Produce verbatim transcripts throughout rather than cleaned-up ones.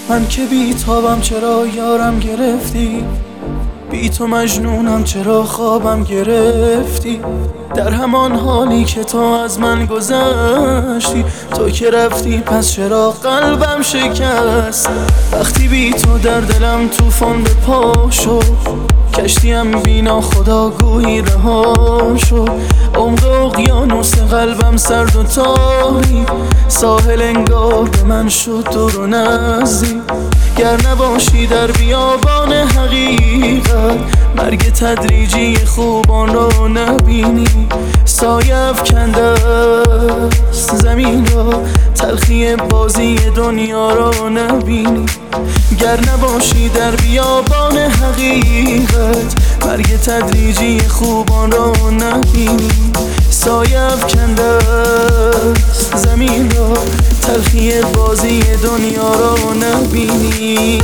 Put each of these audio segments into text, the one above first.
من که بی تابم چرا یارم گرفتی، بی تو مجنونم چرا خوابم گرفتی. در همان حالی که تو از من گذشتی، تو که رفتی پس چرا قلبم شکست. وقتی بی تو در دلم طوفان به پا شد، کشتیم بینا خدا گویی رها شد. عمق اقیانوس قلبم سرد و تاری، ساحل انگار به من شد دور و نزدیک. گر نباشی در بیابان حقیقت، مرگ تدریجی خوبان رو نبینی. سایه افکنده است زمین را، تلخی بازی دنیا رو نبینی. گر نباشی در بیابان حقیقت، مرگ تدریجی خوبان رو نبینی. سایه افکنده است زمین را، تلخی بازی دنیا رو نبینی.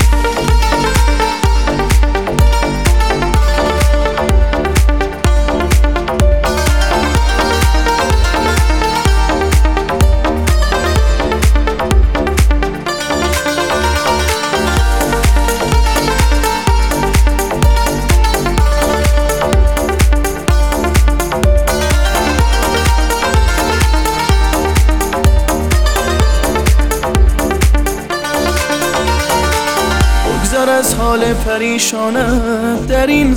بگذر از حال پریشانت در این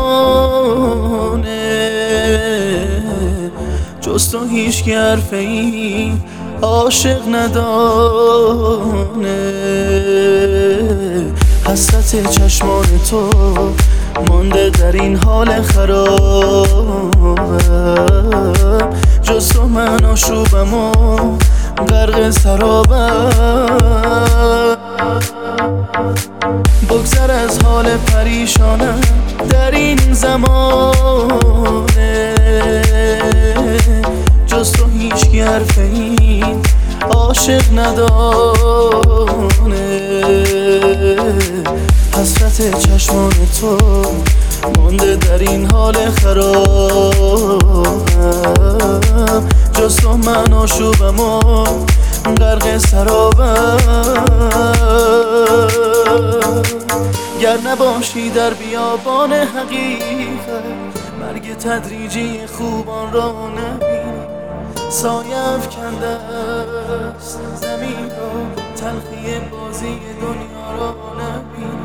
زمانه، جز تو هیچ که حرف این عاشق ندانه. حسرت چشمان تو مانده در این حال خرابم، جز تو من آشوبم و غرق سرابم. بگذر از حال پریشانم در این زمانه، جز تو هیچ که حرف این عاشق ندانه. حسرت چشمان تو مانده در این حال خرابم، جز تو من آشوبم و غرق سرابم. گر نباشی در بیابان حقیقت، مرگ تدریجی خوبان را نبینی. سایه افکنده است زمین را، تلخی بازی دنیا را نبینی.